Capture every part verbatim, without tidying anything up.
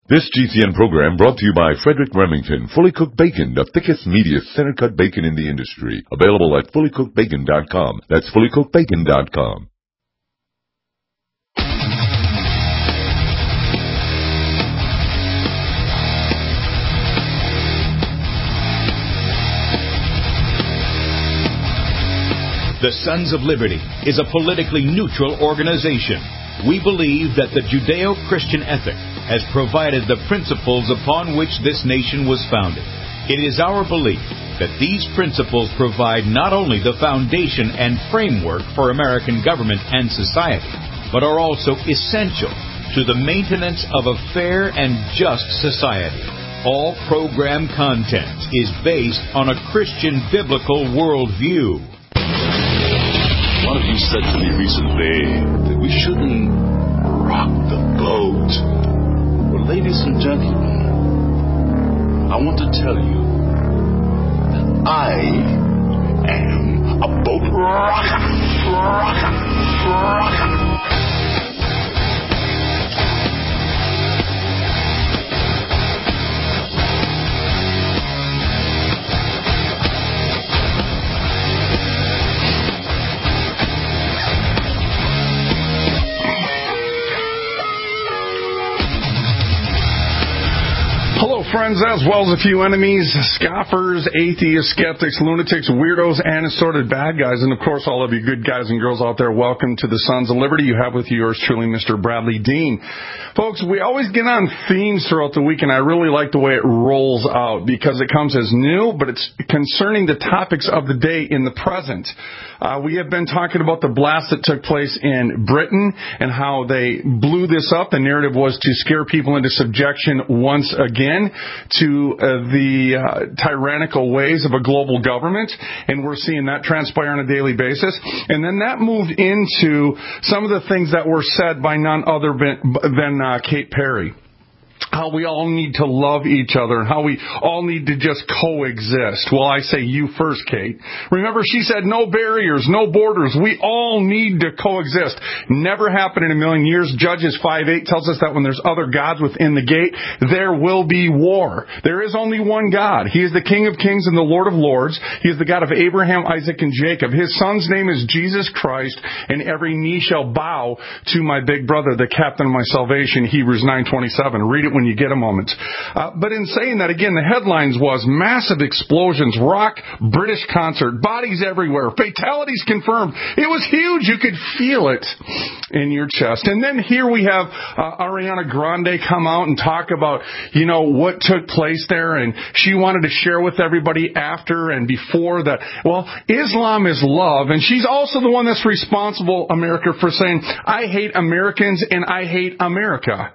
This G C N program brought to you by Frederick Remington, Fully Cooked Bacon, the thickest, meatiest, center-cut bacon in the industry. Available at fully cooked bacon dot com. That's fully cooked bacon dot com. The Sons of Liberty is a politically neutral organization. We believe that the Judeo-Christian ethic has provided the principles upon which this nation was founded. It is our belief that these principles provide not only the foundation and framework for American government and society, but are also essential to the maintenance of a fair and just society. All program content is based on a Christian biblical worldview. One of you said to me recently that we shouldn't rock the boat. Well, ladies and gentlemen, I want to tell you that I am a boat rocker, rocker, rocker. Hello, friends, as well as a few enemies, scoffers, atheists, skeptics, lunatics, weirdos, and assorted bad guys. And, of course, all of you good guys and girls out there, welcome to the Sons of Liberty. You have with you yours truly, Mister Bradley Dean. Folks, we always get on themes throughout the week, and I really like the way it rolls out because it comes as new, but it's concerning the topics of the day in the present. Uh, we have been talking about the blast that took place in Britain and how they blew this up. The narrative was to scare people into subjection once again to uh, the uh, tyrannical ways of a global government, and we're seeing that transpire on a daily basis. And then that moved into some of the things that were said by none other than uh, Kate Perry. How we all need to love each other and how we all need to just coexist. Well, I say you first, Kate. Remember, she said no barriers, no borders. We all need to coexist. Never happened in a million years. Judges five eight tells us that when there's other gods within the gate, there will be war. There is only one God. He is the King of kings and the Lord of lords. He is the God of Abraham, Isaac, and Jacob. His son's name is Jesus Christ, and every knee shall bow to my big brother, the captain of my salvation, Hebrews nine twenty-seven. Read it when you get a moment. Uh, but in saying that, again, the headlines was massive explosions, rock British concert, bodies everywhere, fatalities confirmed. It was huge. You could feel it in your chest. And then here we have uh, Ariana Grande come out and talk about, you know, what took place there, and she wanted to share with everybody after and before that, well, Islam is love, and she's also the one that's responsible, America, for saying, I hate Americans and I hate America.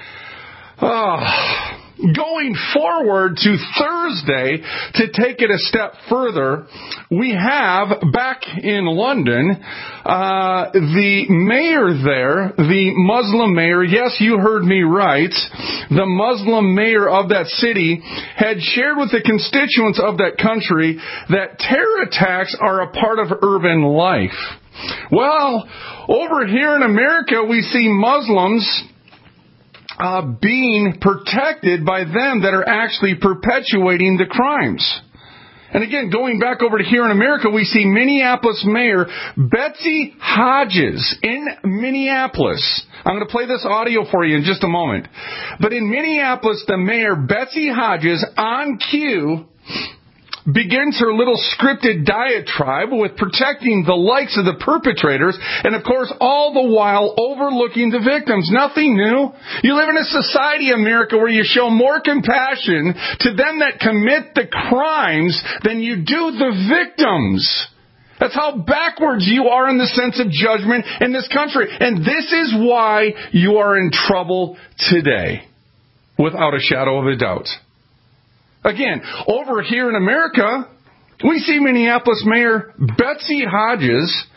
Oh, going forward to Thursday, to take it a step further, we have back in London, uh, the mayor there, the Muslim mayor, yes, you heard me right, the Muslim mayor of that city had shared with the constituents of that country that terror attacks are a part of urban life. Well, over here in America, we see Muslims Uh, being protected by them that are actually perpetuating the crimes. And again, going back over to here in America, we see Minneapolis Mayor Betsy Hodges in Minneapolis. I'm going to play this audio for you in just a moment. But in Minneapolis, the mayor, Betsy Hodges, on cue, begins her little scripted diatribe with protecting the likes of the perpetrators and, of course, all the while overlooking the victims. Nothing new. You live in a society, America, where you show more compassion to them that commit the crimes than you do the victims. That's how backwards you are in the sense of judgment in this country. And this is why you are in trouble today, without a shadow of a doubt. Again, over here in America, we see Minneapolis Mayor Betsy Hodges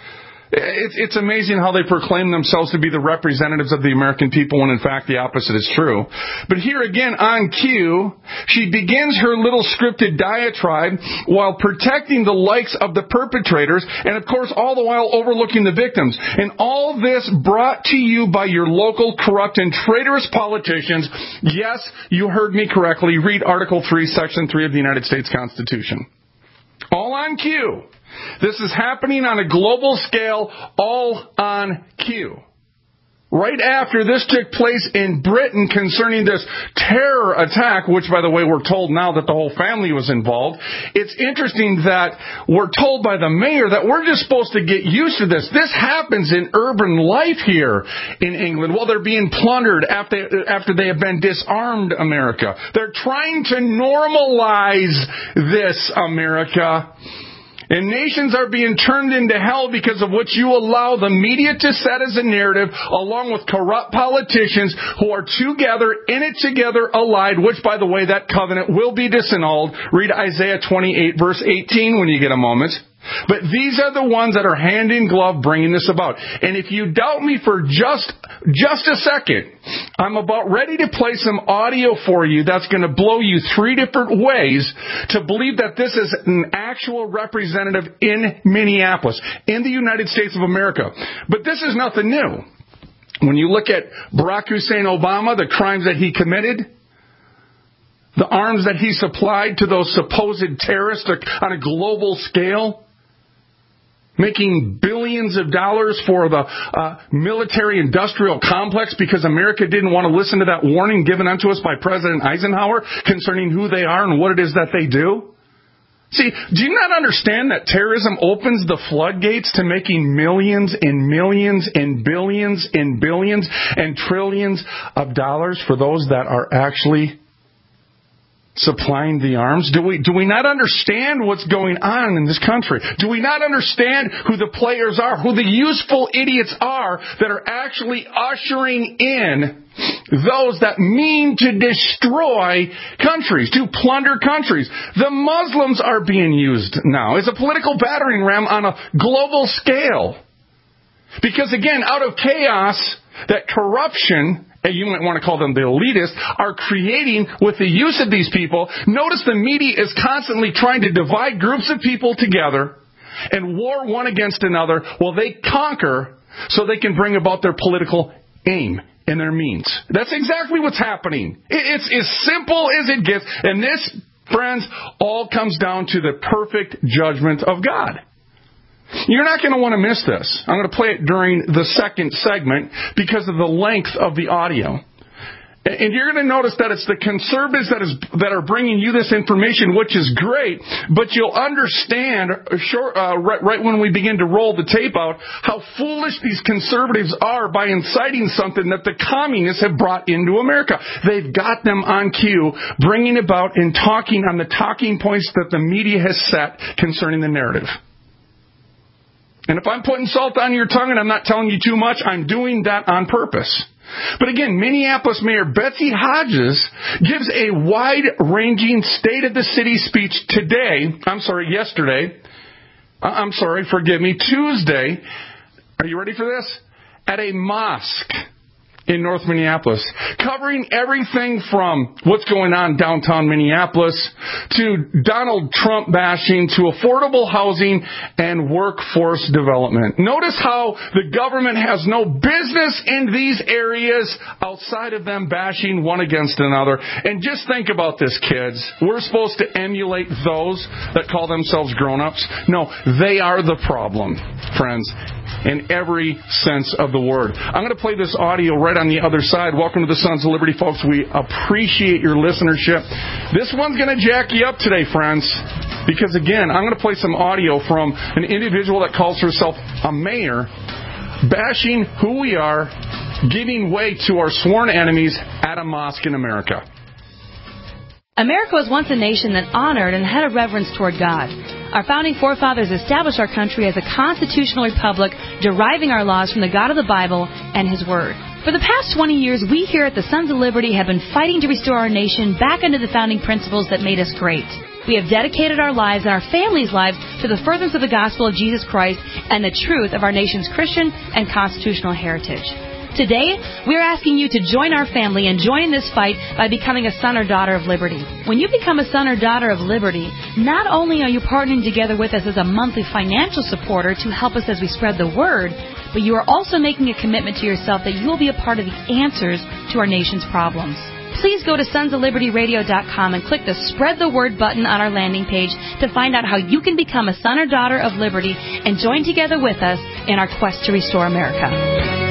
It's, it's amazing how they proclaim themselves to be the representatives of the American people when, in fact, the opposite is true. But here again, on cue, she begins her little scripted diatribe while protecting the likes of the perpetrators and, of course, all the while overlooking the victims. And all this brought to you by your local corrupt and traitorous politicians. Yes, you heard me correctly. Read Article three, Section three of the United States Constitution. All on cue. This is happening on a global scale, all on cue. Right after this took place in Britain concerning this terror attack, which, by the way, we're told now that the whole family was involved, it's interesting that we're told by the mayor that we're just supposed to get used to this. This happens in urban life here in England. Well, they're being plundered after, after they have been disarmed, America. They're trying to normalize this, America. And nations are being turned into hell because of what you allow the media to set as a narrative, along with corrupt politicians who are together, in it together, allied, which, by the way, that covenant will be disannulled. Read Isaiah twenty-eight, verse eighteen, when you get a moment. But these are the ones that are hand in glove bringing this about. And if you doubt me for just just a second, I'm about ready to play some audio for you that's going to blow you three different ways to believe that this is an actual representative in Minneapolis, in the United States of America. But this is nothing new. When you look at Barack Hussein Obama, the crimes that he committed, the arms that he supplied to those supposed terrorists on a global scale, making billions of dollars for the uh, military-industrial complex because America didn't want to listen to that warning given unto us by President Eisenhower concerning who they are and what it is that they do. See, do you not understand that terrorism opens the floodgates to making millions and millions and billions and billions and trillions of dollars for those that are actually supplying the arms? Do we do we not understand what's going on in this country? Do we not understand who the players are, who the useful idiots are that are actually ushering in those that mean to destroy countries, to plunder countries? The Muslims are being used now as a political battering ram on a global scale. Because again, out of chaos, that corruption, and you might want to call them the elitists, are creating with the use of these people. Notice the media is constantly trying to divide groups of people together and war one against another while they conquer so they can bring about their political aim and their means. That's exactly what's happening. It's as simple as it gets. And this, friends, all comes down to the perfect judgment of God. You're not going to want to miss this. I'm going to play it during the second segment because of the length of the audio. And you're going to notice that it's the conservatives that is that are bringing you this information, which is great, but you'll understand sure, uh, right, right when we begin to roll the tape out how foolish these conservatives are by inciting something that the communists have brought into America. They've got them on cue, bringing about and talking on the talking points that the media has set concerning the narrative. And if I'm putting salt on your tongue and I'm not telling you too much, I'm doing that on purpose. But again, Minneapolis Mayor Betsy Hodges gives a wide-ranging State of the City speech today. I'm sorry, yesterday. I'm sorry, forgive me, Tuesday. Are you ready for this? At a mosque in North Minneapolis, covering everything from what's going on downtown Minneapolis to Donald Trump bashing to affordable housing and workforce development. Notice how the government has no business in these areas outside of them bashing one against another. And just think about this, kids. We're supposed to emulate those that call themselves grown-ups. No, they are the problem, friends, in every sense of the word. I'm going to play this audio right on the other side. Welcome to the Sons of Liberty, folks. We appreciate your listenership. This one's going to jack you up today, friends, because, again, I'm going to play some audio from an individual that calls herself a mayor, bashing who we are, giving way to our sworn enemies at a mosque in America. America was once a nation that honored and had a reverence toward God. Our founding forefathers established our country as a constitutional republic, deriving our laws from the God of the Bible and His Word. For the past twenty years, we here at the Sons of Liberty have been fighting to restore our nation back under the founding principles that made us great. We have dedicated our lives and our families' lives to the furtherance of the gospel of Jesus Christ and the truth of our nation's Christian and constitutional heritage. Today, we are asking you to join our family and join in this fight by becoming a son or daughter of liberty. When you become a son or daughter of liberty, not only are you partnering together with us as a monthly financial supporter to help us as we spread the word, but you are also making a commitment to yourself that you will be a part of the answers to our nation's problems. Please go to sons of liberty radio dot com and click the Spread the Word button on our landing page to find out how you can become a son or daughter of liberty and join together with us in our quest to restore America.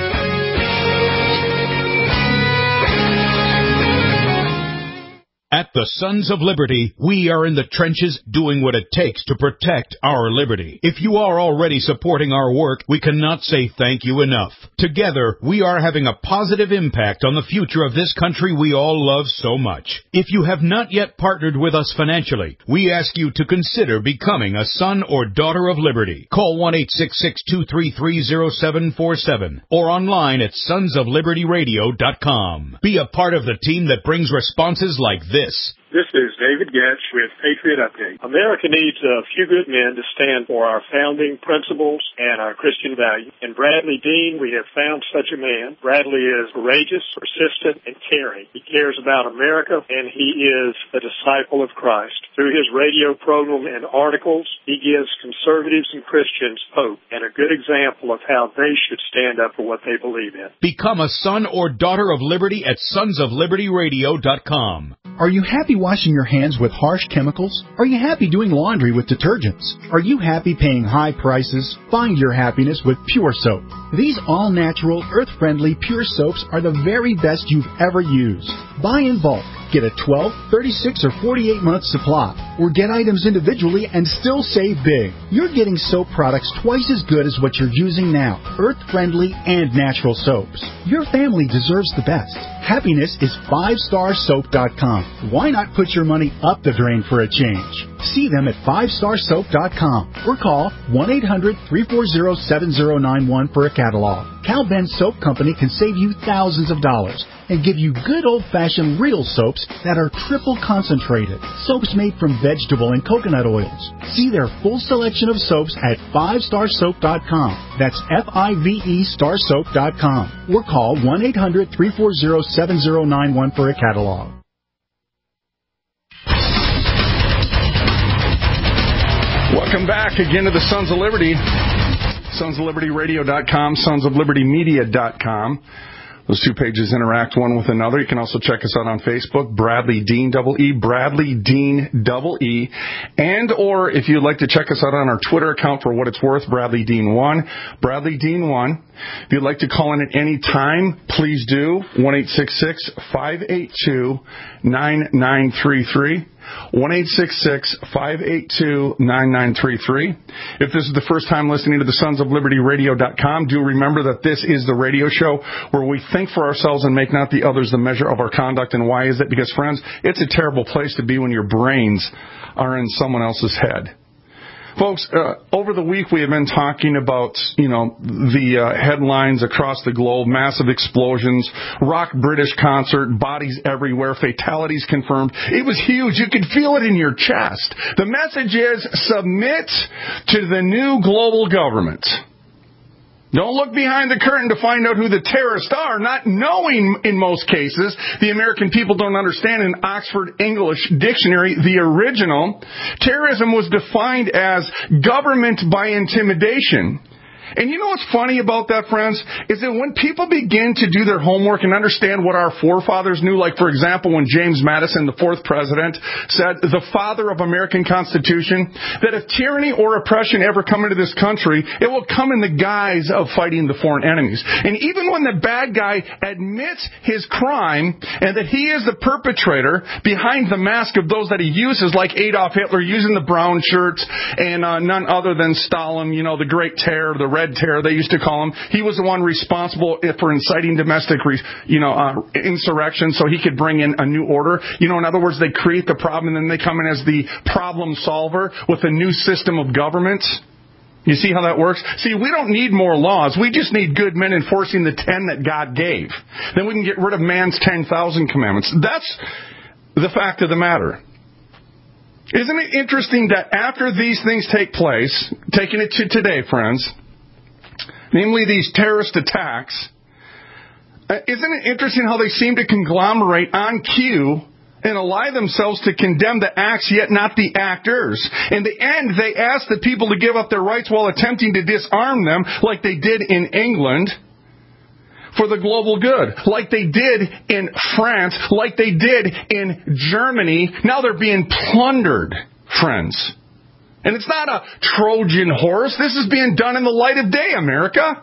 At the Sons of Liberty, we are in the trenches doing what it takes to protect our liberty. If you are already supporting our work, we cannot say thank you enough. Together, we are having a positive impact on the future of this country we all love so much. If you have not yet partnered with us financially, we ask you to consider becoming a son or daughter of liberty. Call one eight six six, two three three, zero seven four seven or online at sons of liberty radio dot com. Be a part of the team that brings responses like this. This. This is David Getch with Patriot Update. America needs a few good men to stand for our founding principles and our Christian values. In Bradley Dean, we have found such a man. Bradley is courageous, persistent, and caring. He cares about America, and he is a disciple of Christ. Through his radio program and articles, he gives conservatives and Christians hope and a good example of how they should stand up for what they believe in. Become a son or daughter of liberty at sons of liberty radio dot com. Are you happy washing your hands with harsh chemicals? Are you happy doing laundry with detergents? Are you happy paying high prices? Find your happiness with Pure Soap. These all-natural, earth-friendly Pure Soaps are the very best you've ever used. Buy in bulk. Get a twelve, thirty-six, or forty-eight month supply. Or get items individually and still save big. You're getting soap products twice as good as what you're using now. Earth-friendly and natural soaps. Your family deserves the best. Happiness is five star soap dot com. Why not put your money up the drain for a change? See them at five star soap dot com or call one eight hundred, three four zero, seven zero nine one for a catalog. Cal Ben Soap Company can save you thousands of dollars and give you good old-fashioned real soaps that are triple concentrated. Soaps made from vegetable and coconut oils. See their full selection of soaps at five star soap dot com. That's F I V E star soap dot com. Or call one eight hundred, three four zero, seven zero nine one for a catalog. Welcome back again to the Sons of Liberty. sons of liberty radio dot com, sons of liberty media dot com. Those two pages interact one with another. You can also check us out on Facebook, Bradley Dean, double E, Bradley Dean, double E. And or if you'd like to check us out on our Twitter account for what it's worth, Bradley Dean one, Bradley Dean one. If you'd like to call in at any time, please do, one eight six six, five eight two, nine nine three three. one eight six six, five eight two, nine nine three three. If this is the first time listening to the sons of liberty radio dot com, do remember that this is the radio show where we think for ourselves and make not the others the measure of our conduct. And why is it? Because, friends, it's a terrible place to be when your brains are in someone else's head. Folks, uh, over the week we have been talking about, you know, the uh, headlines across the globe, massive explosions, rock British concert, bodies everywhere, fatalities confirmed. It was huge. You could feel it in your chest. The message is submit to the new global government. Don't look behind the curtain to find out who the terrorists are, not knowing, in most cases, the American people don't understand. In Oxford English Dictionary, the original, terrorism was defined as government by intimidation. And you know what's funny about that, friends, is that when people begin to do their homework and understand what our forefathers knew, like, for example, when James Madison, the fourth president, said, the father of American Constitution, that if tyranny or oppression ever come into this country, it will come in the guise of fighting the foreign enemies. And even when the bad guy admits his crime and that he is the perpetrator behind the mask of those that he uses, like Adolf Hitler using the brown shirts and uh, none other than Stalin, you know, the Great Terror, the Red Terror, they used to call him. He was the one responsible for inciting domestic, you know, uh, insurrection so he could bring in a new order. You know, in other words, they create the problem and then they come in as the problem solver with a new system of government. You see how that works? See, we don't need more laws. We just need good men enforcing the ten that God gave. Then we can get rid of man's ten thousand commandments. That's the fact of the matter. Isn't it interesting that after these things take place, taking it to today, friends, namely these terrorist attacks, uh, isn't it interesting how they seem to conglomerate on cue and ally themselves to condemn the acts, yet not the actors? In the end, they ask the people to give up their rights while attempting to disarm them, like they did in England, for the global good, like they did in France, like they did in Germany. Now they're being plundered, friends. And it's not a Trojan horse. This is being done in the light of day, America.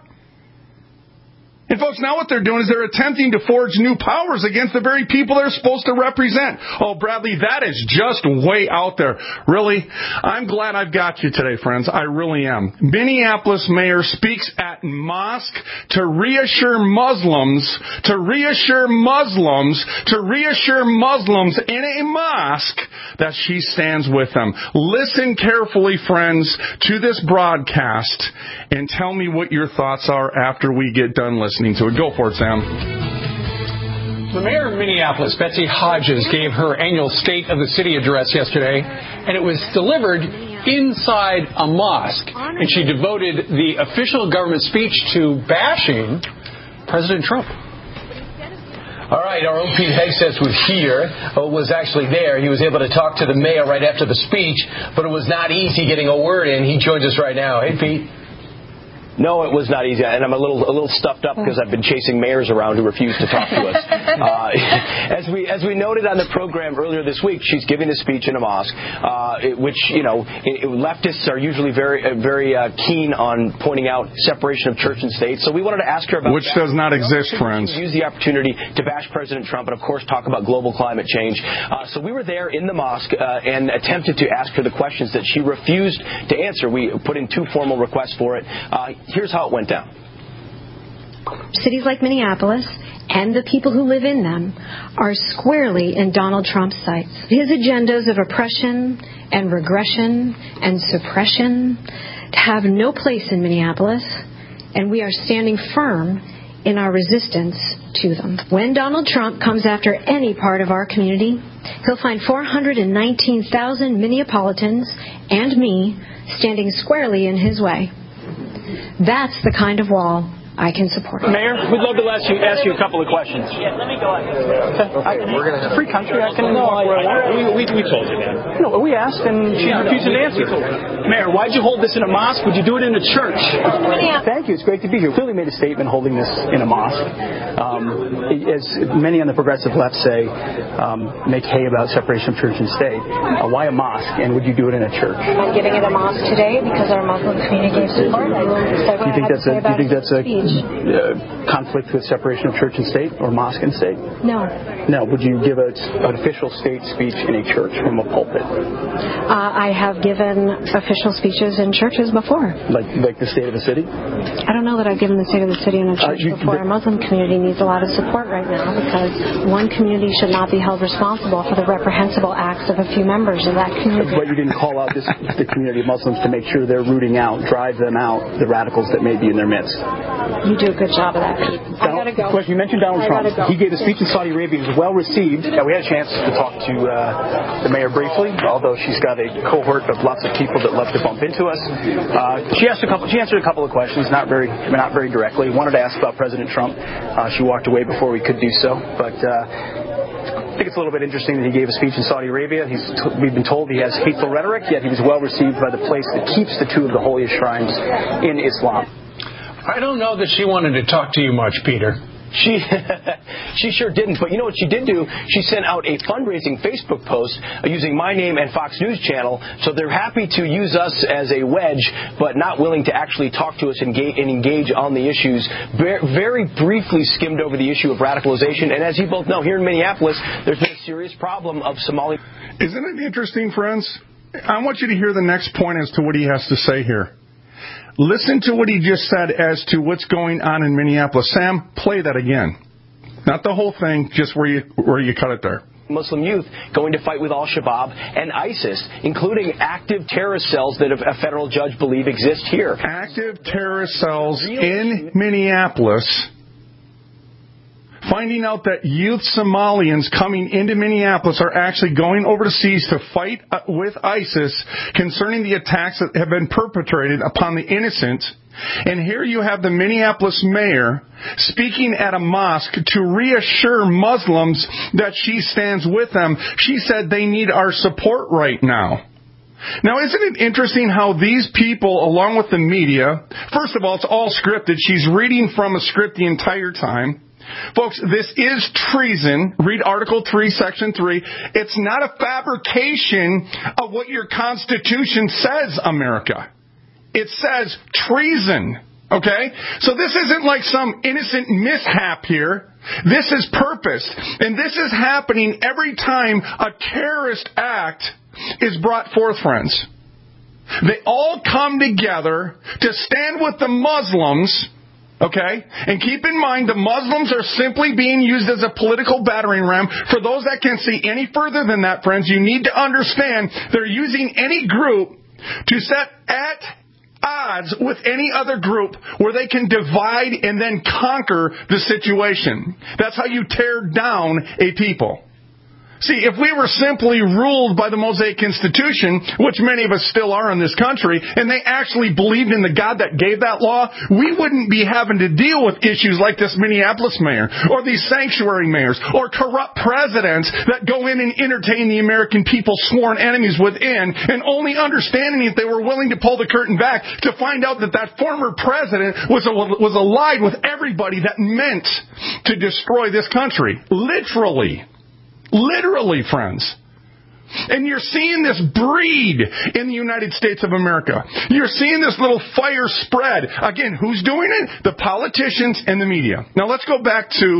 And folks, now what they're doing is they're attempting to forge new powers against the very people they're supposed to represent. Oh, Bradley, that is just way out there. Really? I'm glad I've got you today, friends. I really am. Minneapolis mayor speaks at mosque to reassure Muslims, to reassure Muslims, to reassure Muslims in a mosque that she stands with them. Listen carefully, friends, to this broadcast and tell me what your thoughts are after we get done listening to it. Go for it, Sam. The mayor of Minneapolis, Betsy Hodges, gave her annual State of the City address yesterday, and it was delivered inside a mosque. And she devoted the official government speech to bashing President Trump. All right, our own Pete Hegseth was here, uh, was actually there. He was able to talk to the mayor right after the speech, but it was not easy getting a word in. He joins us right now. Hey, Pete. No, it was not easy, and I'm a little a little stuffed up because I've been chasing mayors around who refuse to talk to us. Uh, as we as we noted on the program earlier this week, she's giving a speech in a mosque, uh, it, which you know it, it, leftists are usually very uh, very uh, keen on pointing out separation of church and state. So we wanted to ask her about which that. does not exist, friends. Use the opportunity to bash President Trump and of course talk about global climate change. Uh, so we were there in the mosque uh, and attempted to ask her the questions that she refused to answer. We put in two formal requests for it. Uh, Here's how it went down. Cities like Minneapolis and the people who live in them are squarely in Donald Trump's sights. His agendas of oppression and regression and suppression have no place in Minneapolis, and we are standing firm in our resistance to them. When Donald Trump comes after any part of our community, he'll find four hundred nineteen thousand Minneapolitans and me standing squarely in his way. That's the kind of wall I can support. Mayor, we'd love to ask you, ask you a couple of questions. Yeah, let me go ahead. Okay. I, we're gonna it's a free country. I can no, walk where I want. We, we, we told you that. No, we asked and she yeah, refused no, to answer. Mayor, why'd you hold this in a mosque? Would you do it in a church? Thank you. It's great to be here. Clearly made a statement holding this in a mosque. Um, as many on the progressive left say, um, make hay about separation of church and state. Uh, why a mosque? And would you do it in a church? I'm giving it a mosque today because our Muslim community gave support. I will say what you think I that's a, about you think that's a uh, conflict with separation of church and state, or mosque and state? No. No. Would you give a, an official state speech in a church from a pulpit? Uh, I have given official speeches in churches before. Like like the State of the City? I don't know that I've given the State of the City in a church uh, you, before. The, Our Muslim community needs a lot of support right now because one community should not be held responsible for the reprehensible acts of a few members of that community. But you didn't call out this, the community of Muslims to make sure they're rooting out, drive them out, the radicals that may be in their midst. You do a good job of that, Pete. I gotta go. Question, you mentioned Donald I Trump. Go. He gave a speech in Saudi Arabia. It was well received. Uh, we had a chance to talk to uh, the mayor briefly, although she's got a cohort of lots of people that love to bump into us. Uh, she asked a couple. She answered a couple of questions, not very, not very directly. Wanted to ask about President Trump. Uh, she walked away before we could do so, but. Uh, I think it's a little bit interesting that he gave a speech in Saudi Arabia. He's t- we've been told he has hateful rhetoric, yet he was well received by the place that keeps the two of the holiest shrines in Islam. I don't know that she wanted to talk to you much, Peter. She she sure didn't. But you know what she did do? She sent out a fundraising Facebook post uh, using my name and Fox News Channel. So they're happy to use us as a wedge, but not willing to actually talk to us and, ga- and engage on the issues. Very, very briefly skimmed over the issue of radicalization. And as you both know, here in Minneapolis, there's been a serious problem of Somali. Isn't it interesting, friends? I want you to hear the next point as to what he has to say here. Listen to what he just said as to what's going on in Minneapolis. Sam, play that again. Not the whole thing, just where you where you cut it there. Muslim youth going to fight with Al-Shabaab and ISIS, including active terrorist cells that a federal judge believes exist here. Active terrorist cells in Minneapolis finding out that youth Somalians coming into Minneapolis are actually going overseas to fight with ISIS concerning the attacks that have been perpetrated upon the innocent. And here you have the Minneapolis mayor speaking at a mosque to reassure Muslims that she stands with them. She said they need our support right now. Now, isn't it interesting how these people, along with the media, first of all, it's all scripted. She's reading from a script the entire time. Folks, this is treason. Read Article three, Section three. It's not a fabrication of what your Constitution says, America. It says treason. Okay? So this isn't like some innocent mishap here. This is purpose. And this is happening every time a terrorist act is brought forth, friends. They all come together to stand with the Muslims, okay? And keep in mind, the Muslims are simply being used as a political battering ram. For those that can see any further than that, friends, you need to understand they're using any group to set at odds with any other group where they can divide and then conquer the situation. That's how you tear down a people. See, if we were simply ruled by the Mosaic Institution, which many of us still are in this country, and they actually believed in the God that gave that law, we wouldn't be having to deal with issues like this Minneapolis mayor, or these sanctuary mayors, or corrupt presidents that go in and entertain the American people's sworn enemies within, and only understanding if they were willing to pull the curtain back to find out that that former president was, was allied with everybody that meant to destroy this country. Literally. Literally, friends. And you're seeing this breed in the United States of America. You're seeing this little fire spread. Again, who's doing it? The politicians and the media. Now let's go back to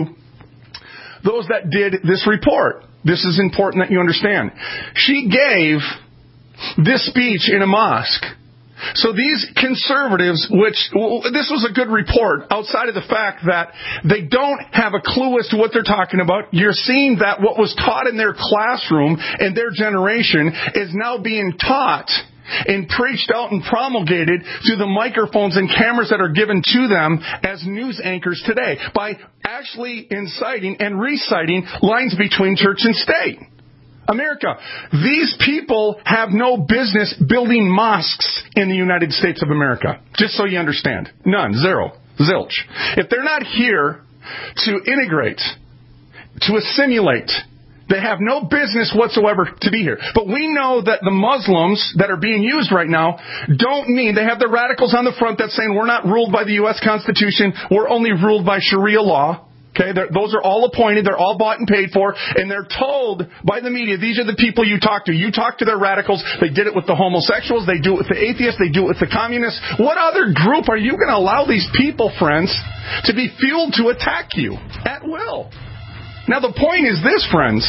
those that did this report. This is important that you understand. She gave this speech in a mosque. So these conservatives, which, this was a good report, outside of the fact that they don't have a clue as to what they're talking about. You're seeing that what was taught in their classroom and their generation is now being taught and preached out and promulgated through the microphones and cameras that are given to them as news anchors today by actually inciting and reciting lines between church and state. America, these people have no business building mosques in the United States of America. Just so you understand. None. Zero. Zilch. If they're not here to integrate, to assimilate, they have no business whatsoever to be here. But we know that the Muslims that are being used right now don't mean, they have the radicals on the front that's saying we're not ruled by the U S Constitution, we're only ruled by Sharia law. Okay, those are all appointed, they're all bought and paid for, and they're told by the media, these are the people you talk to. You talk to their radicals, they did it with the homosexuals, they do it with the atheists, they do it with the communists. What other group are you going to allow these people, friends, to be fueled to attack you at will? Now the point is this, friends.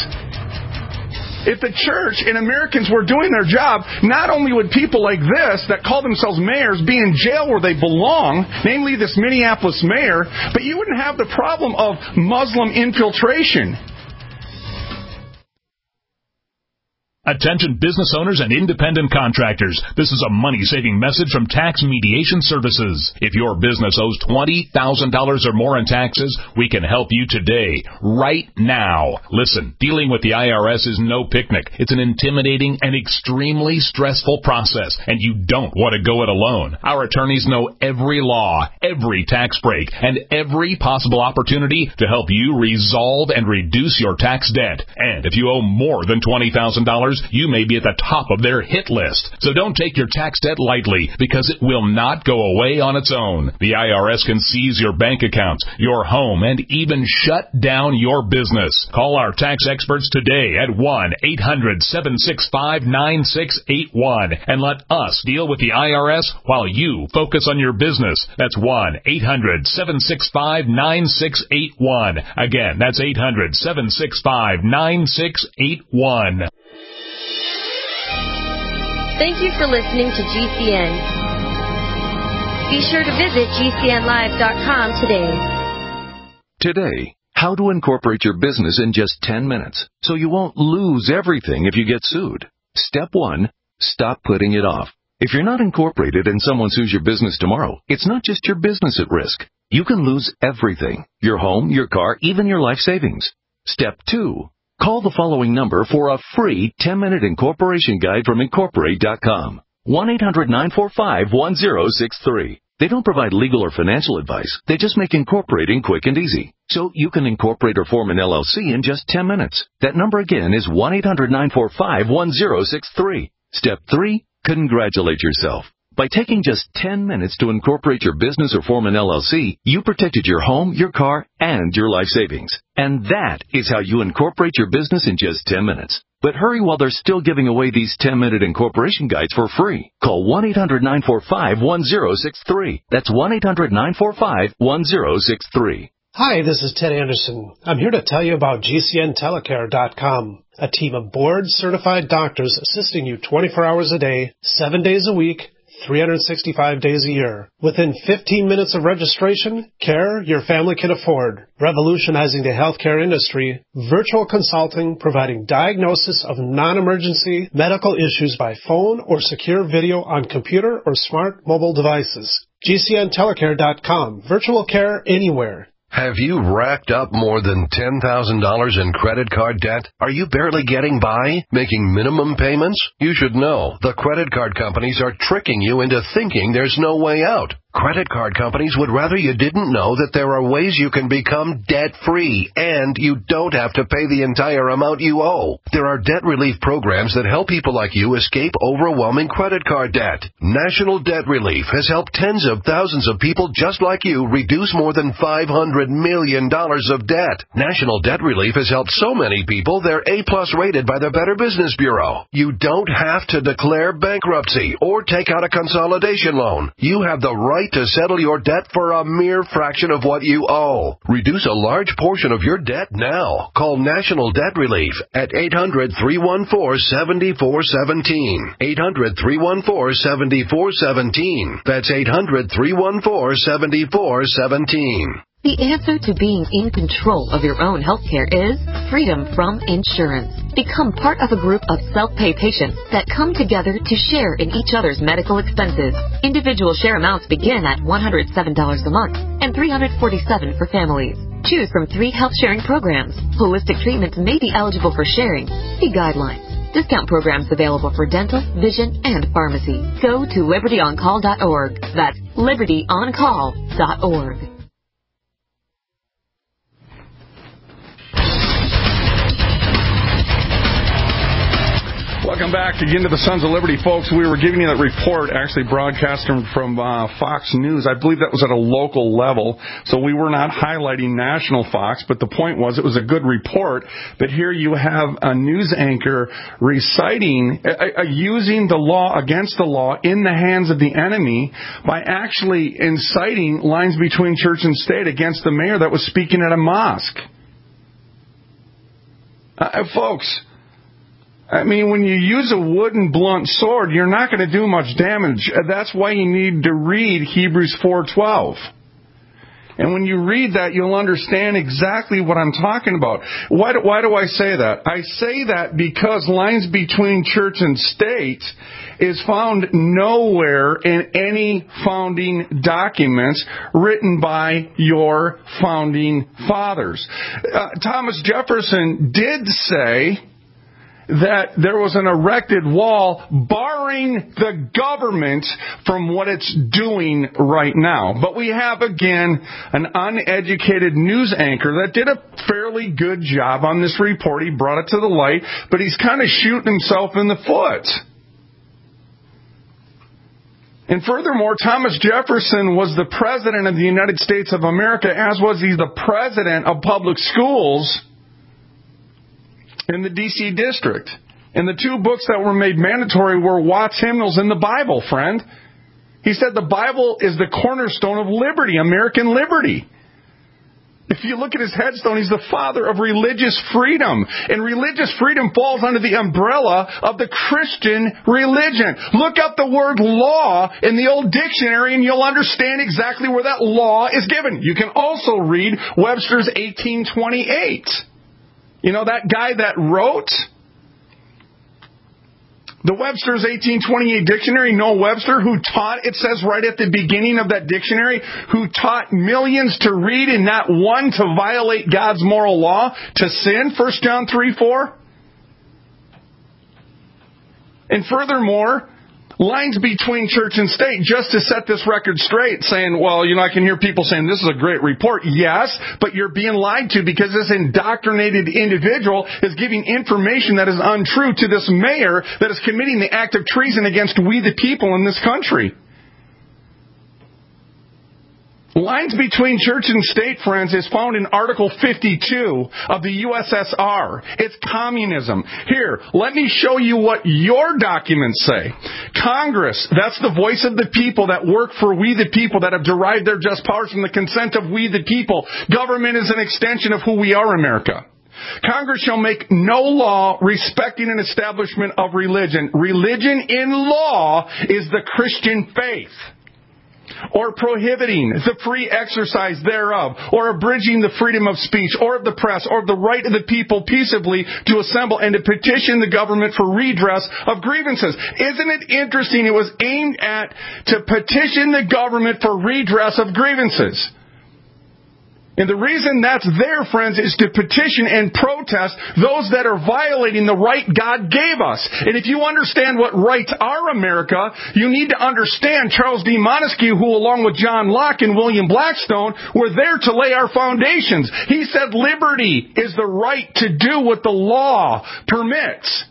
If the church and Americans were doing their job, not only would people like this that call themselves mayors be in jail where they belong, namely this Minneapolis mayor, but you wouldn't have the problem of Muslim infiltration. Attention business owners and independent contractors. This is a money-saving message from Tax Mediation Services. If your business owes twenty thousand dollars or more in taxes, we can help you today, right now. Listen, dealing with the I R S is no picnic. It's an intimidating and extremely stressful process, and you don't want to go it alone. Our attorneys know every law, every tax break, and every possible opportunity to help you resolve and reduce your tax debt. And if you owe more than twenty thousand dollars, you may be at the top of their hit list. So don't take your tax debt lightly, because it will not go away on its own. The I R S can seize your bank accounts, your home, and even shut down your business. Call our tax experts today at one eight hundred seven six five nine six eight one and let us deal with the I R S while you focus on your business. That's one eight hundred seven six five nine six eight one. Again, that's eight hundred seven six five nine six eight one. Thank you for listening to G C N. Be sure to visit G C N live dot com today. Today, how to incorporate your business in just ten minutes so you won't lose everything if you get sued. Step one, stop putting it off. If you're not incorporated and someone sues your business tomorrow, it's not just your business at risk. you can lose everything. Your home, your car, even your life savings. Step two. Call the following number for a free ten-minute incorporation guide from Incorporate dot com. one eight hundred nine four five one zero six three. They don't provide legal or financial advice. They just make incorporating quick and easy. So you can incorporate or form an L L C in just ten minutes. That number again is one eight hundred nine four five one zero six three. Step three. Congratulate yourself. By taking just ten minutes to incorporate your business or form an L L C, you protected your home, your car, and your life savings. And that is how you incorporate your business in just ten minutes. But hurry while they're still giving away these ten-minute incorporation guides for free. Call one eight hundred nine four five one zero six three. That's one eight hundred nine four five one zero six three. Hi, this is Ted Anderson. I'm here to tell you about G C N telecare dot com, a team of board-certified doctors assisting you twenty-four hours a day, seven days a week, three hundred sixty-five days a year. Within fifteen minutes of registration, care your family can afford. Revolutionizing the healthcare industry, virtual consulting providing diagnosis of non-emergency medical issues by phone or secure video on computer or smart mobile devices. G C N telecare dot com. Virtual care anywhere. Have you racked up more than ten thousand dollars in credit card debt? Are you barely getting by, making minimum payments? You should know the credit card companies are tricking you into thinking there's no way out. Credit card companies would rather you didn't know that there are ways you can become debt-free, and you don't have to pay the entire amount you owe. There are debt relief programs that help people like you escape overwhelming credit card debt. National Debt Relief has helped tens of thousands of people just like you reduce more than five hundred million dollars of debt. National Debt Relief has helped so many people they're A-plus rated by the Better Business Bureau. You don't have to declare bankruptcy or take out a consolidation loan. You have the right to settle your debt for a mere fraction of what you owe. Reduce a large portion of your debt now. Call National Debt Relief at eight hundred three one four seven four one seven. eight hundred three one four seven four one seven. That's eight hundred three one four seven four one seven. The answer to being in control of your own healthcare is freedom from insurance. Become part of a group of self-pay patients that come together to share in each other's medical expenses. Individual share amounts begin at one hundred seven dollars a month and three hundred forty-seven dollars for families. Choose from three health sharing programs. Holistic treatments may be eligible for sharing. See guidelines. Discount programs available for dental, vision, and pharmacy. Go to liberty on call dot org. That's liberty on call dot org. Welcome back again to the Sons of Liberty, folks. We were giving you that report, actually broadcasting from uh, Fox News. I believe that was at a local level, so we were not highlighting national Fox, but the point was it was a good report. But here you have a news anchor reciting, uh, uh, using the law against the law in the hands of the enemy by actually inciting lines between church and state against the mayor that was speaking at a mosque. Uh, folks, I mean, when you use a wooden blunt sword, you're not going to do much damage. That's why you need to read Hebrews four twelve. And when you read that, you'll understand exactly what I'm talking about. Why do, why do I say that? I say that because lines between church and state is found nowhere in any founding documents written by your founding fathers. Uh, Thomas Jefferson did say that there was an erected wall barring the government from what it's doing right now. But we have, again, an uneducated news anchor that did a fairly good job on this report. He brought it to the light, but he's kind of shooting himself in the foot. And furthermore, Thomas Jefferson was the president of the United States of America, as was he the president of public schools in the D C district. And the two books that were made mandatory were Watts Hymnals and the Bible, friend. He said the Bible is the cornerstone of liberty, American liberty. If you look at his headstone, he's the father of religious freedom. And religious freedom falls under the umbrella of the Christian religion. Look up the word law in the old dictionary and you'll understand exactly where that law is given. You can also read Webster's eighteen twenty-eight. You know, that guy that wrote The Webster's eighteen twenty-eight dictionary, Noah Webster, who taught, it says right at the beginning of that dictionary, who taught millions to read and not one to violate God's moral law, to sin, First John three four. And furthermore, lines between church and state, just to set this record straight, saying, well, you know, I can hear people saying this is a great report. Yes, but you're being lied to because this indoctrinated individual is giving information that is untrue to this mayor that is committing the act of treason against we the people in this country. Lines between church and state, friends, is found in Article fifty-two of the U S S R. It's communism. Here, let me show you what your documents say. Congress, that's the voice of the people that work for we the people, that have derived their just powers from the consent of we the people. Government is an extension of who we are, America. Congress shall make no law respecting an establishment of religion. Religion in law is the Christian faith, or prohibiting the free exercise thereof, or abridging the freedom of speech, or of the press, or of the right of the people peaceably to assemble and to petition the government for redress of grievances. Isn't it interesting? It was aimed at to petition the government for redress of grievances. And the reason that's there, friends, is to petition and protest those that are violating the right God gave us. And if you understand what rights are, America, you need to understand Charles D. Montesquieu, who along with John Locke and William Blackstone were there to lay our foundations. He said liberty is the right to do what the law permits.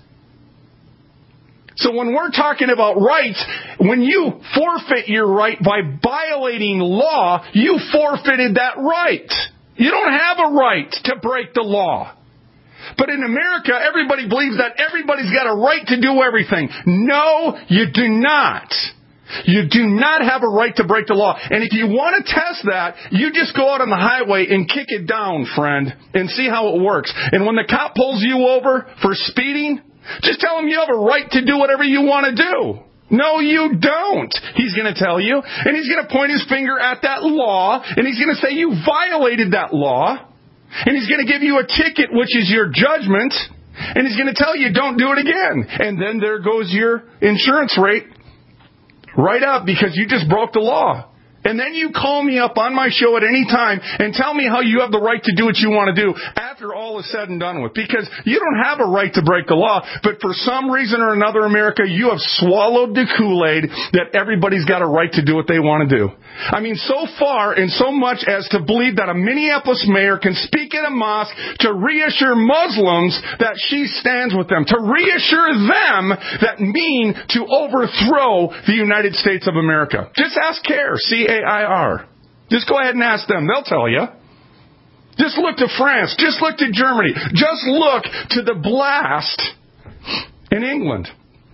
So when we're talking about rights, when you forfeit your right by violating law, you forfeited that right. You don't have a right to break the law. But in America, everybody believes that everybody's got a right to do everything. No, you do not. You do not have a right to break the law. And if you want to test that, you just go out on the highway and kick it down, friend, and see how it works. And when the cop pulls you over for speeding, just tell him you have a right to do whatever you want to do. No, you don't, he's going to tell you. And he's going to point his finger at that law, and he's going to say you violated that law. And he's going to give you a ticket, which is your judgment. And he's going to tell you don't do it again. And then there goes your insurance rate right up because you just broke the law. And then you call me up on my show at any time and tell me how you have the right to do what you want to do after all is said and done with. Because you don't have a right to break the law, but for some reason or another, America, you have swallowed the Kool-Aid that everybody's got a right to do what they want to do. I mean, so far and so much as to believe that a Minneapolis mayor can speak at a mosque to reassure Muslims that she stands with them, to reassure them that mean to overthrow the United States of America. Just ask CAIR, C A I R. Just go ahead and ask them. They'll tell you. Just look to France. Just look to Germany. Just look to the blast in England.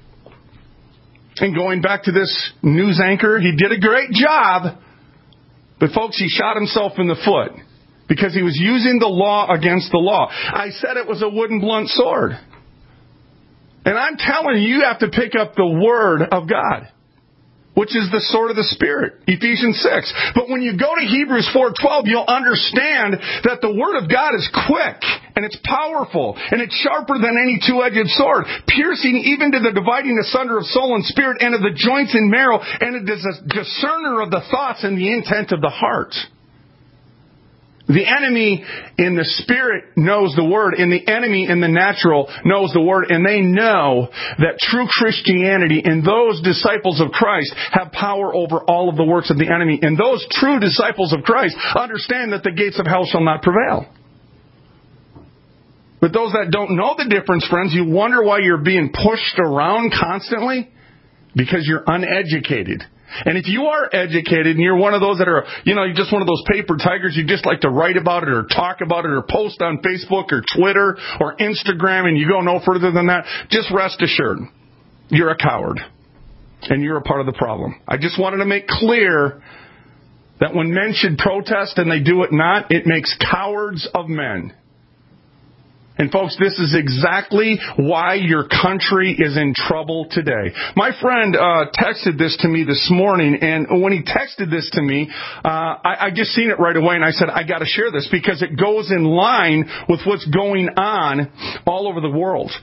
And going back to this news anchor, he did a great job. But folks, he shot himself in the foot because he was using the law against the law. I said it was a wooden blunt sword. And I'm telling you, you have to pick up the Word of God, which is the sword of the Spirit, Ephesians six. But when you go to Hebrews four twelve, you'll understand that the Word of God is quick, and it's powerful, and it's sharper than any two-edged sword, piercing even to the dividing asunder of soul and spirit, and of the joints and marrow, and it is a discerner of the thoughts and the intent of the heart. The enemy in the spirit knows the Word, and the enemy in the natural knows the Word, and they know that true Christianity and those disciples of Christ have power over all of the works of the enemy. And those true disciples of Christ understand that the gates of hell shall not prevail. But those that don't know the difference, friends, you wonder why you're being pushed around constantly? Because you're uneducated. And if you are educated and you're one of those that are, you know, you're just one of those paper tigers, you just like to write about it or talk about it or post on Facebook or Twitter or Instagram and you go no further than that, just rest assured, you're a coward and you're a part of the problem. I just wanted to make clear that when men should protest and they do it not, it makes cowards of men. And folks, this is exactly why your country is in trouble today. My friend uh texted this to me this morning, and when he texted this to me, uh I, I just seen it right away, and I said, I got to share this because it goes in line with what's going on all over the world.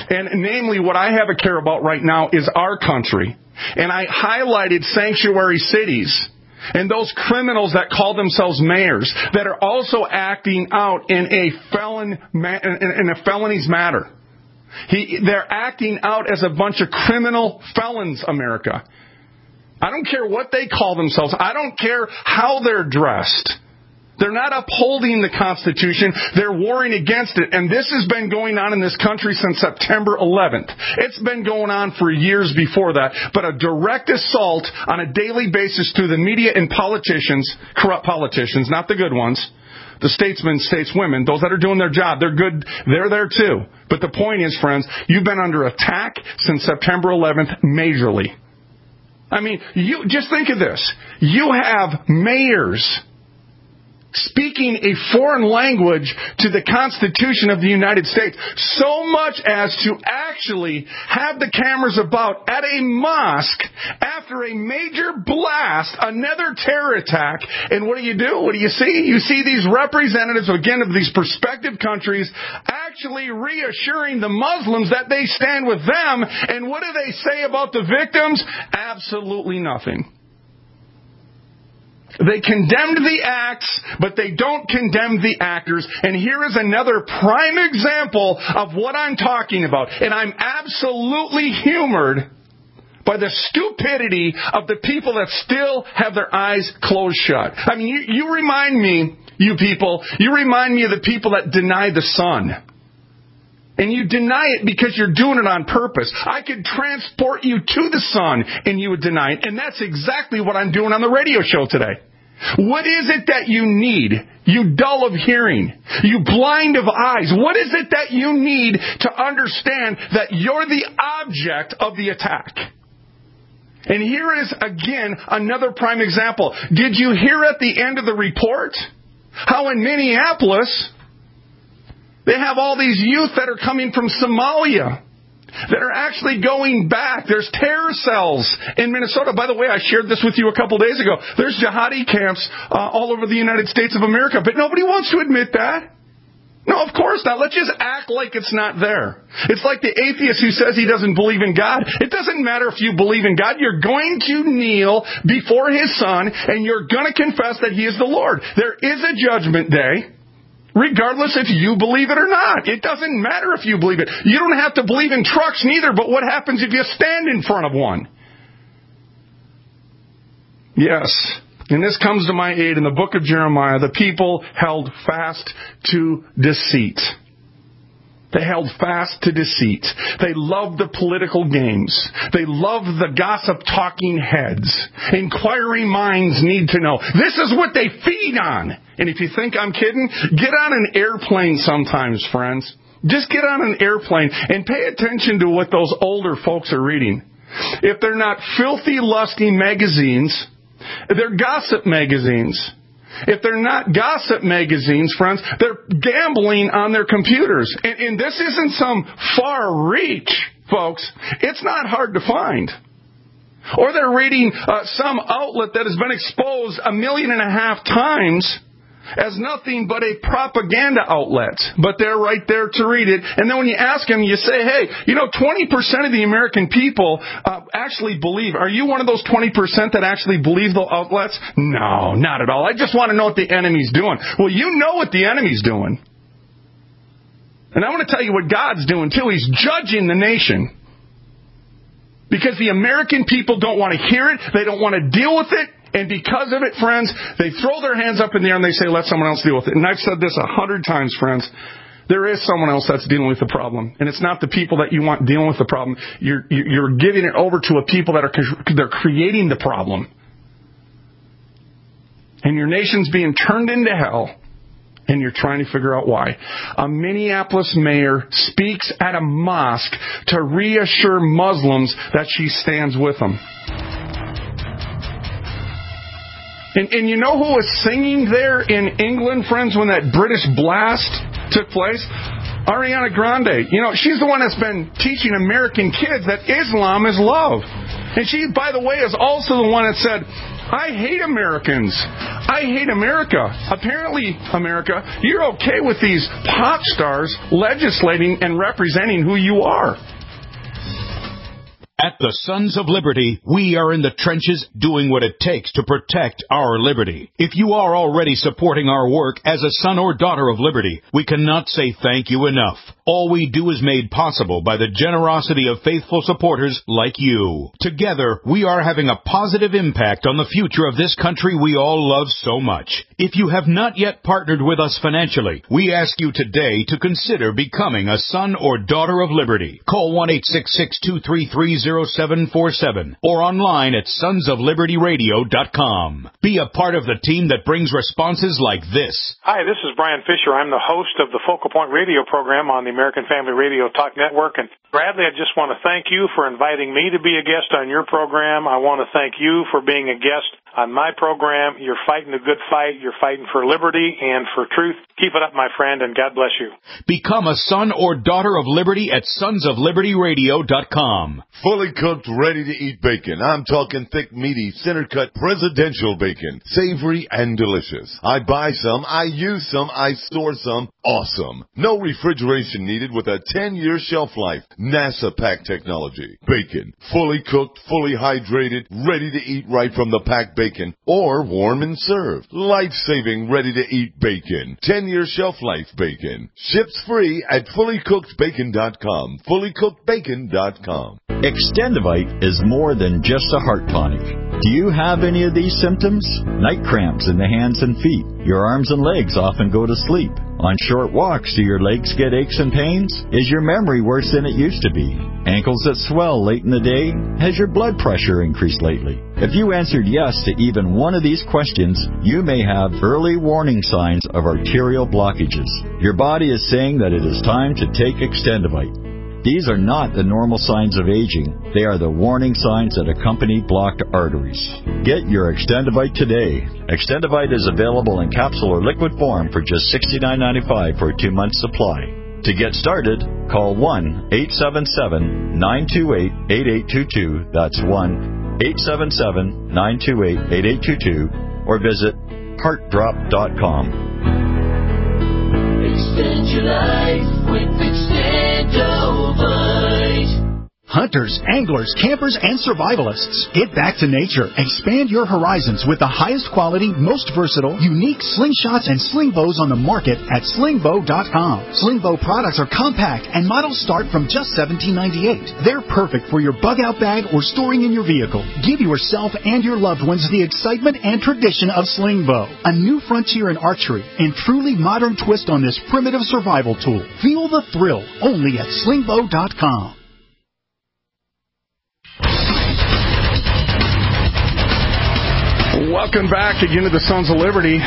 And namely, what I have a care about right now is our country. And I highlighted sanctuary cities and those criminals that call themselves mayors that are also acting out in a felon in a felonies matter. He, they're acting out as a bunch of criminal felons, America. I don't care what they call themselves. I don't care how they're dressed. They're not upholding the Constitution. They're warring against it. And this has been going on in this country since September eleventh. It's been going on for years before that. But a direct assault on a daily basis through the media and politicians, corrupt politicians, not the good ones, the statesmen, stateswomen, those that are doing their job, they're good. They're there too. But the point is, friends, you've been under attack since September eleventh majorly. I mean, you just think of this. You have mayors speaking a foreign language to the Constitution of the United States, so much as to actually have the cameras about at a mosque after a major blast, another terror attack. And what do you do? What do you see? You see these representatives, again, of these prospective countries actually reassuring the Muslims that they stand with them. And what do they say about the victims? Absolutely nothing. They condemned the acts, but they don't condemn the actors. And here is another prime example of what I'm talking about. And I'm absolutely humored by the stupidity of the people that still have their eyes closed shut. I mean, you, you remind me, you people, you remind me of the people that deny the sun. And you deny it because you're doing it on purpose. I could transport you to the sun and you would deny it. And that's exactly what I'm doing on the radio show today. What is it that you need? You dull of hearing. You blind of eyes. What is it that you need to understand that you're the object of the attack? And here is, again, another prime example. Did you hear at the end of the report how in Minneapolis they have all these youth that are coming from Somalia that are actually going back? There's terror cells in Minnesota. By the way, I shared this with you a couple days ago. There's jihadi camps uh, all over the United States of America, but nobody wants to admit that. No, of course not. Let's just act like it's not there. It's like the atheist who says he doesn't believe in God. It doesn't matter if you believe in God. You're going to kneel before His Son, and you're going to confess that He is the Lord. There is a judgment day, regardless if you believe it or not. It doesn't matter if you believe it. You don't have to believe in trucks neither, but what happens if you stand in front of one? Yes. And this comes to my aid in the book of Jeremiah. The people held fast to deceit. They held fast to deceit. They loved the political games. They loved the gossip talking heads. Inquiring minds need to know. This is what they feed on. And if you think I'm kidding, get on an airplane sometimes, friends. Just get on an airplane and pay attention to what those older folks are reading. If they're not filthy, lusty magazines, they're gossip magazines. If they're not gossip magazines, friends, they're gambling on their computers. And, and this isn't some far reach, folks. It's not hard to find. Or they're reading uh, some outlet that has been exposed a million and a half times as nothing but a propaganda outlet. But they're right there to read it. And then when you ask them, you say, hey, you know, twenty percent of the American people uh, actually believe. Are you one of those twenty percent that actually believe the outlets? No, not at all. I just want to know what the enemy's doing. Well, you know what the enemy's doing. And I want to tell you what God's doing, too. He's judging the nation. Because the American people don't want to hear it. They don't want to deal with it. And because of it, friends, they throw their hands up in the air and they say, let someone else deal with it. And I've said this a hundred times, friends. There is someone else that's dealing with the problem. And it's not the people that you want dealing with the problem. You're, you're giving it over to a people that are they're creating the problem. And your nation's being turned into hell. And you're trying to figure out why. A Minneapolis mayor speaks at a mosque to reassure Muslims that she stands with them. And, and you know who was singing there in England, friends, when that British blast took place? Ariana Grande. You know, she's the one that's been teaching American kids that Islam is love. And she, by the way, is also the one that said, I hate Americans. I hate America. Apparently, America, you're okay with these pop stars legislating and representing who you are. At the Sons of Liberty, we are in the trenches doing what it takes to protect our liberty. If you are already supporting our work as a son or daughter of liberty, we cannot say thank you enough. All we do is made possible by the generosity of faithful supporters like you. Together, we are having a positive impact on the future of this country we all love so much. If you have not yet partnered with us financially, we ask you today to consider becoming a son or daughter of liberty. Call one eight six six, two three three, zero seven four seven or online at sons of liberty radio dot com. Be a part of the team that brings responses like this. Hi, this is Brian Fisher. I'm the host of the Focal Point radio program on the American Family Radio Talk Network. And Bradley, I just want to thank you for inviting me to be a guest on your program. I want to thank you for being a guest on my program. You're fighting a good fight. You're fighting for liberty and for truth. Keep it up, my friend, and God bless you. Become a son or daughter of liberty at sons of liberty radio dot com. Fully cooked, ready-to-eat bacon. I'm talking thick, meaty, center-cut presidential bacon. Savory and delicious. I buy some, I use some, I store some. Awesome. No refrigeration needed with a ten-year shelf life. NASA pack technology. Bacon. Fully cooked, fully hydrated, ready to eat right from the packed bacon. Or warm and served. Life-saving, ready-to-eat bacon. ten-year shelf life bacon. Ships free at fully cooked bacon dot com. fully cooked bacon dot com. Extendivite is more than just a heart tonic. Do you have any of these symptoms? Night cramps in the hands and feet. Your arms and legs often go to sleep. On short walks, do your legs get aches and pains? Is your memory worse than it used to be? Ankles that swell late in the day? Has your blood pressure increased lately? If you answered yes to even one of these questions, you may have early warning signs of arterial blockages. Your body is saying that it is time to take Extendivite. These are not the normal signs of aging. They are the warning signs that accompany blocked arteries. Get your Extendivite today. Extendivite is available in capsule or liquid form for just sixty-nine ninety-five for a two-month supply. To get started, call one eight seven seven, nine two eight, eight eight two two. That's one eight seven seven, nine two eight, eight eight two two. Or visit heart drop dot com. Extend your life with Extendivite. Hunters, anglers, campers, and survivalists. Get back to nature. Expand your horizons with the highest quality, most versatile, unique slingshots and sling bows on the market at sling bow dot com. Sling bow products are compact and models start from just seventeen ninety-eight. They're perfect for your bug out bag or storing in your vehicle. Give yourself and your loved ones the excitement and tradition of sling bow. A new frontier in archery and truly modern twist on this primitive survival tool. Feel the thrill only at sling bow dot com. Welcome back again to the Sons of Liberty.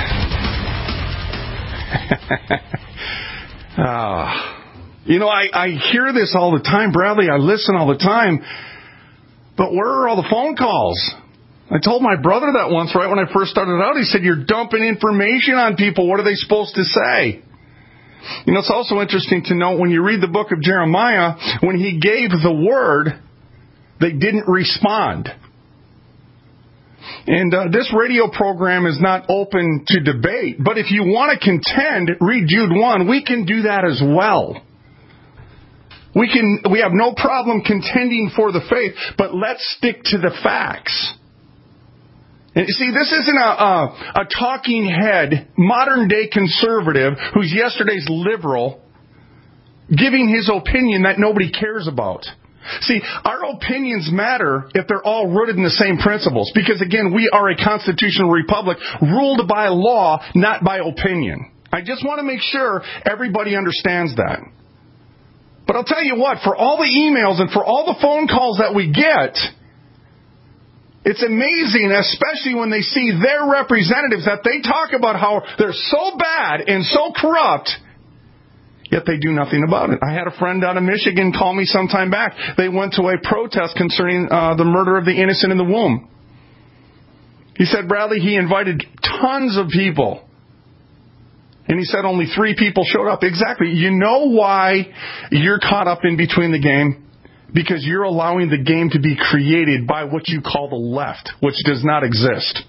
uh, you know, I, I hear this all the time, Bradley. I listen all the time. But where are all the phone calls? I told my brother that once, right when I first started out. He said, you're dumping information on people. What are they supposed to say? You know, it's also interesting to note when you read the book of Jeremiah, when he gave the word, they didn't respond. And uh, this radio program is not open to debate. But if you want to contend, read Jude one. We can do that as well. We can. We have no problem contending for the faith, but let's stick to the facts. And you see, this isn't a, a, a talking head, modern-day conservative who's yesterday's liberal giving his opinion that nobody cares about. See, our opinions matter if they're all rooted in the same principles. Because, again, we are a constitutional republic ruled by law, not by opinion. I just want to make sure everybody understands that. But I'll tell you what, for all the emails and for all the phone calls that we get, it's amazing, especially when they see their representatives, that they talk about how they're so bad and so corrupt, yet they do nothing about it. I had a friend out of Michigan call me some time back. They went to a protest concerning uh, the murder of the innocent in the womb. He said, Bradley, he invited tons of people. And he said only three people showed up. Exactly. You know why you're caught up in between the game? because you're allowing the game to be created by what you call the left, which does not exist.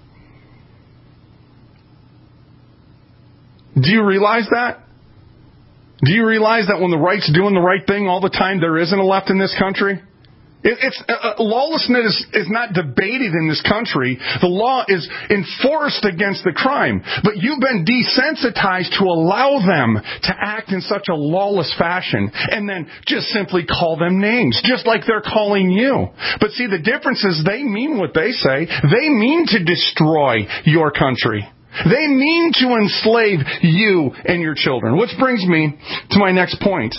Do you realize that? Do you realize that when the right's doing the right thing all the time, there isn't a left in this country? It, it's uh, lawlessness is, is not debated in this country. The law is enforced against the crime. But you've been desensitized to allow them to act in such a lawless fashion and then just simply call them names, just like they're calling you. But see, the difference is they mean what they say. They mean to destroy your country. They mean to enslave you and your children. Which brings me to my next point.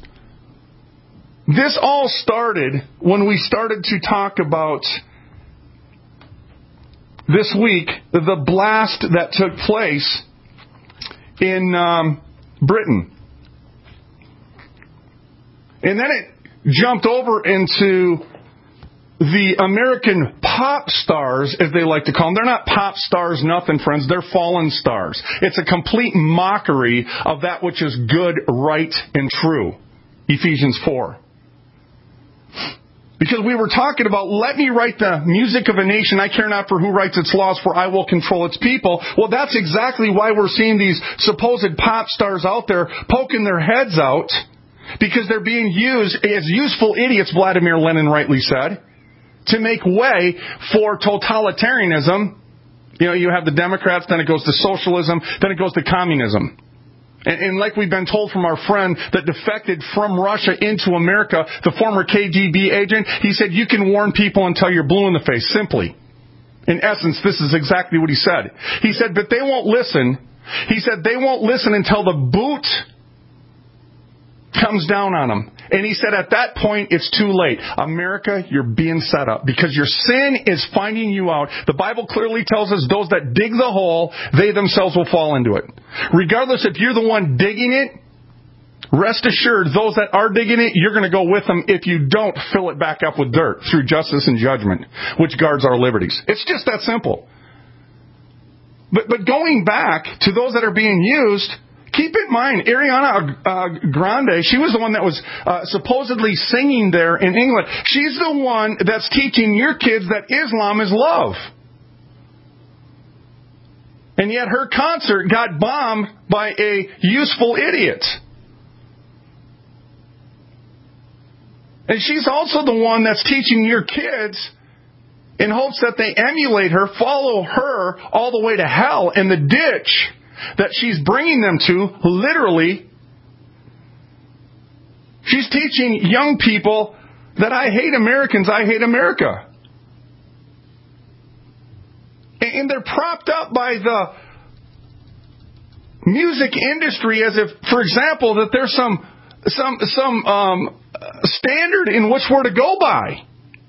This all started when we started to talk about this week the blast that took place in um, Britain. And then it jumped over into the American pop stars, as they like to call them. They're not pop stars, nothing, friends. They're fallen stars. It's a complete mockery of that which is good, right, and true. Ephesians four. Because we were talking about, let me write the music of a nation. I care not for who writes its laws, for I will control its people. Well, that's exactly why we're seeing these supposed pop stars out there poking their heads out, because they're being used as useful idiots, Vladimir Lenin rightly said, to make way for totalitarianism. You know, you have the Democrats, then it goes to socialism, then it goes to communism. And, and like we've been told from our friend that defected from Russia into America, the former K G B agent, he said, you can warn people until you're blue in the face, simply. In essence, this is exactly what he said. He said, but they won't listen. He said, they won't listen until the boot comes down on them. And he said, at that point, it's too late. America, you're being set up because your sin is finding you out. The Bible clearly tells us those that dig the hole, they themselves will fall into it. Regardless if you're the one digging it, rest assured, those that are digging it, you're going to go with them if you don't fill it back up with dirt through justice and judgment, which guards our liberties. It's just that simple. But, but going back to those that are being used, keep in mind, Ariana uh, Grande, she was the one that was uh, supposedly singing there in England. She's the one that's teaching your kids that Islam is love. And yet her concert got bombed by a useful idiot. And she's also the one that's teaching your kids in hopes that they emulate her, follow her all the way to hell in the ditch that she's bringing them to, literally. She's teaching young people that I hate Americans, I hate America. And they're propped up by the music industry as if, for example, that there's some some some um, standard in which we're to go by.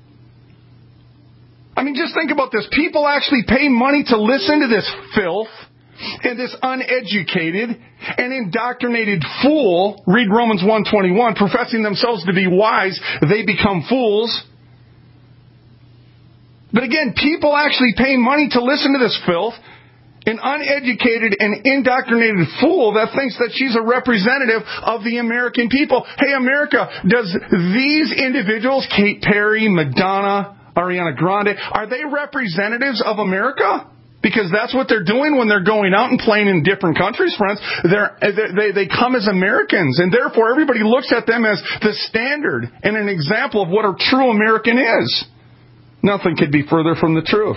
I mean, just think about this. People actually pay money to listen to this filth. And this uneducated and indoctrinated fool, read Romans one twenty-one, professing themselves to be wise, they become fools. But again, people actually pay money to listen to this filth. An uneducated and indoctrinated fool that thinks that she's a representative of the American people. Hey, America, does these individuals, Kate Perry, Madonna, Ariana Grande, are they representatives of America? Because that's what they're doing when they're going out and playing in different countries, friends. They're, they, they come as Americans, and therefore everybody looks at them as the standard and an example of what a true American is. Nothing could be further from the truth.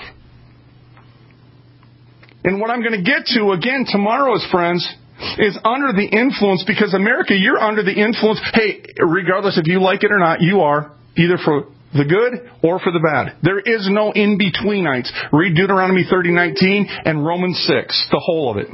And what I'm going to get to again tomorrow, is, friends, is under the influence, because America, you're under the influence. Hey, regardless if you like it or not, you are, either for the good or for the bad. There is no in-betweenites. Read Deuteronomy thirty nineteen and Romans six, the whole of it.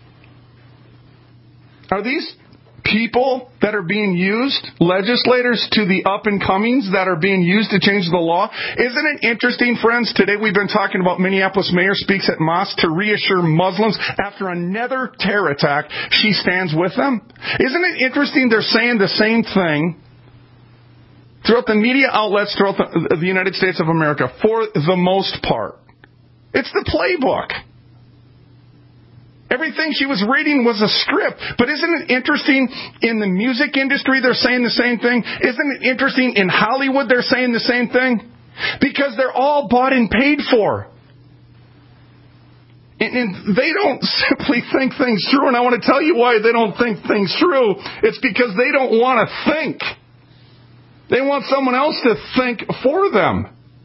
Are these people that are being used, legislators to the up-and-comings that are being used to change the law? Isn't it interesting, friends? Today we've been talking about Minneapolis mayor speaks at mosque to reassure Muslims after another terror attack, she stands with them. Isn't it interesting they're saying the same thing throughout the media outlets throughout the, the United States of America, for the most part? It's the playbook. Everything she was reading was a script. But isn't it interesting in the music industry they're saying the same thing? Isn't it interesting in Hollywood they're saying the same thing? Because they're all bought and paid for. And, and they don't simply think things through. And I want to tell you why they don't think things through. It's because they don't want to think. They want someone else to think for them.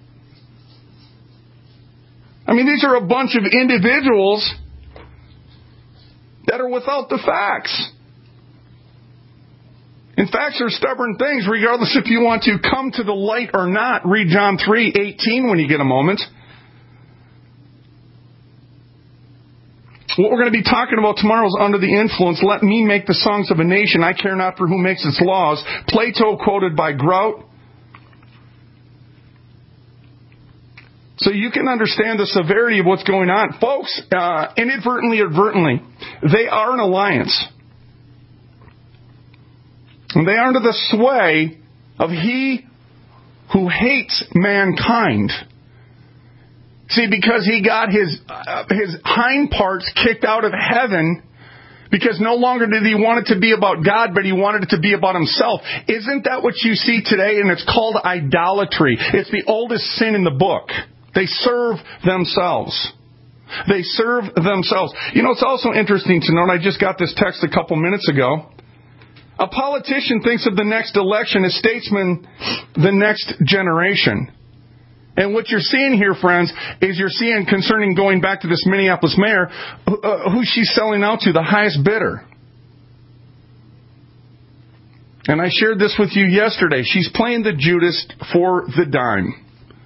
I mean, these are a bunch of individuals that are without the facts. And facts are stubborn things, regardless if you want to come to the light or not. Read John three eighteen when you get a moment. What we're going to be talking about tomorrow is under the influence. Let me make the songs of a nation. I care not for who makes its laws. Plato quoted by Grout. So you can understand the severity of what's going on. Folks, uh, inadvertently or advertently, they are an alliance. And they are under the sway of he who hates mankind. See, because he got his uh, his hind parts kicked out of heaven, because no longer did he want it to be about God, but he wanted it to be about himself. Isn't that what you see today? And it's called idolatry. It's the oldest sin in the book. They serve themselves. They serve themselves. You know, it's also interesting to note, I just got this text a couple minutes ago. A politician thinks of the next election, a statesman the next generation. And what you're seeing here, friends, is you're seeing concerning going back to this Minneapolis mayor, uh, who she's selling out to, the highest bidder. And I shared this with you yesterday. She's playing the Judas for the dime.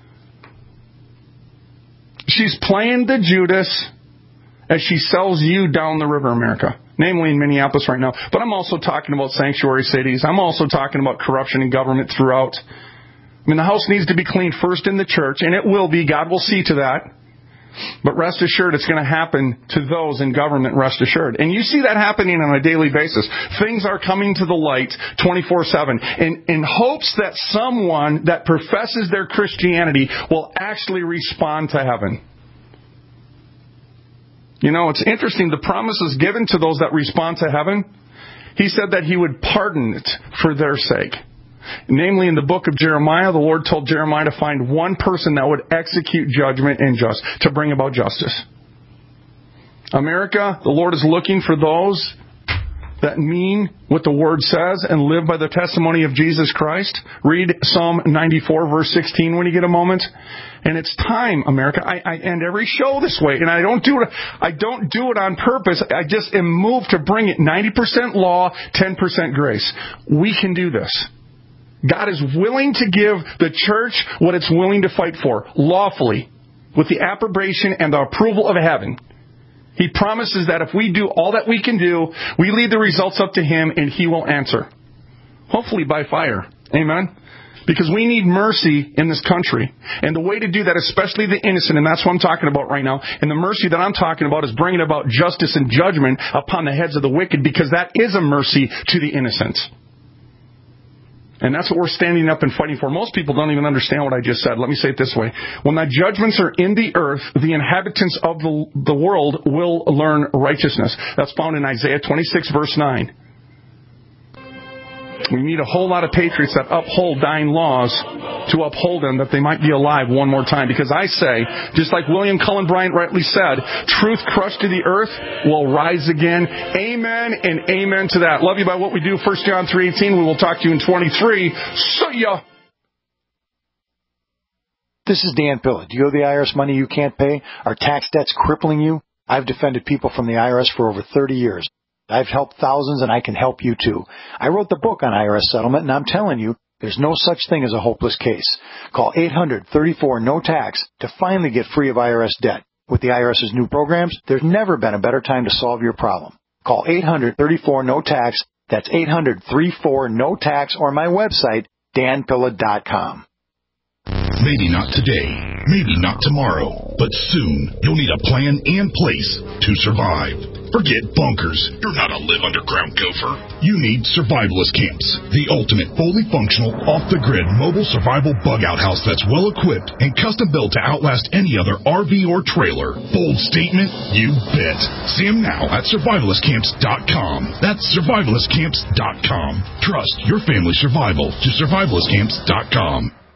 She's playing the Judas as she sells you down the river, America. Namely in Minneapolis right now. But I'm also talking about sanctuary cities. I'm also talking about corruption in government throughout. I mean, the house needs to be cleaned first in the church, and it will be. God will see to that. But rest assured, it's going to happen to those in government, rest assured. And you see that happening on a daily basis. Things are coming to the light twenty-four seven in, in hopes that someone that professes their Christianity will actually respond to heaven. You know, it's interesting. The promises given to those that respond to heaven, he said that he would pardon it for their sake. Namely, in the book of Jeremiah, the Lord told Jeremiah to find one person that would execute judgment and just to bring about justice. America, the Lord is looking for those that mean what the Word says and live by the testimony of Jesus Christ. Read Psalm ninety-four, verse sixteen when you get a moment. And it's time, America. I, I end every show this way, and I don't do it. I don't do it on purpose. I just am moved to bring it ninety percent law, ten percent grace. We can do this. God is willing to give the church what it's willing to fight for, lawfully, with the approbation and the approval of heaven. He promises that if we do all that we can do, we leave the results up to Him, and He will answer. Hopefully by fire. Amen? Because we need mercy in this country. And the way to do that, especially the innocent, and that's what I'm talking about right now, and the mercy that I'm talking about is bringing about justice and judgment upon the heads of the wicked, because that is a mercy to the innocent. And that's what we're standing up and fighting for. Most people don't even understand what I just said. Let me say it this way. When the judgments are in the earth, the inhabitants of the, the world will learn righteousness. That's found in Isaiah twenty-six, verse nine. We need a whole lot of patriots that uphold dying laws to uphold them, that they might be alive one more time. Because I say, just like William Cullen Bryant rightly said, truth crushed to the earth will rise again. Amen and amen to that. Love you by what we do. First John three eighteen. We will talk to you in twenty-three. See ya. This is Dan Pilla. Do you owe the I R S money you can't pay? Are tax debts crippling you? I've defended people from the I R S for over thirty years. I've helped thousands, and I can help you too. I wrote the book on I R S settlement, and I'm telling you, there's no such thing as a hopeless case. Call eight hundred thirty-four no tax to finally get free of I R S debt. With the IRS's new programs, there's never been a better time to solve your problem. Call eight hundred thirty-four no tax. That's eight hundred thirty-four no tax, or my website, dan pilla dot com. Maybe not today, maybe not tomorrow, but soon you'll need a plan and place to survive. Forget bunkers. You're not a live underground gopher. You need survivalist camps, the ultimate fully functional, off-the-grid mobile survival bug-out house that's well-equipped and custom-built to outlast any other R V or trailer. Bold statement? You bet. See them now at survivalist camps dot com. That's survivalist camps dot com. Trust your family's survival to survivalist camps dot com.